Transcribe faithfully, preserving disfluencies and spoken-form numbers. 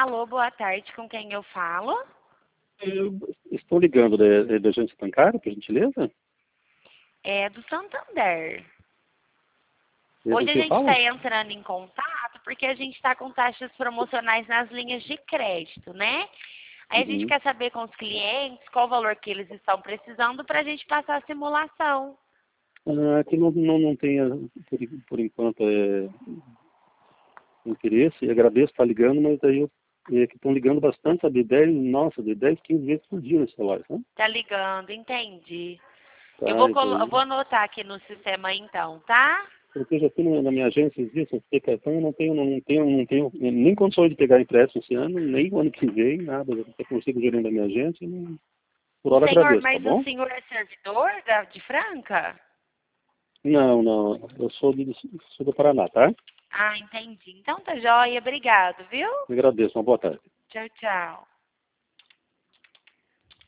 Alô, boa tarde, com quem eu falo? Eu estou ligando da, da agência bancária, por gentileza. É do Santander. Eu Hoje a que gente fala? está entrando em contato porque a gente está com taxas promocionais nas linhas de crédito, né? Aí a gente Uhum. quer saber com os clientes qual o valor que eles estão precisando para a gente passar a simulação. Ah, que não, não, não tenha, por, por enquanto, é, interesse. Eu agradeço estar ligando, mas aí eu, é, que estão ligando bastante, sabe? dez, nossa, de dez, quinze vezes por dia nesse celular, né? Tá ligando, entendi. Eu Tá, vou, e colo- eu daí, vou anotar aqui no sistema então, tá? porque eu já fui na, na minha agência, existe esse cartão, eu não tenho, não tenho, não tenho nem condições de pegar empréstimo esse ano, nem o ano que vem, nada. Eu até consigo gerente da minha agência, e não, por O hora senhor, agradeço, tá mas o bom? senhor é servidor da, de Franca? Não, não, eu sou, de, sou do Paraná, tá? Ah, entendi. Então tá joia, obrigado, viu? Eu agradeço, uma boa tarde. Tchau, tchau.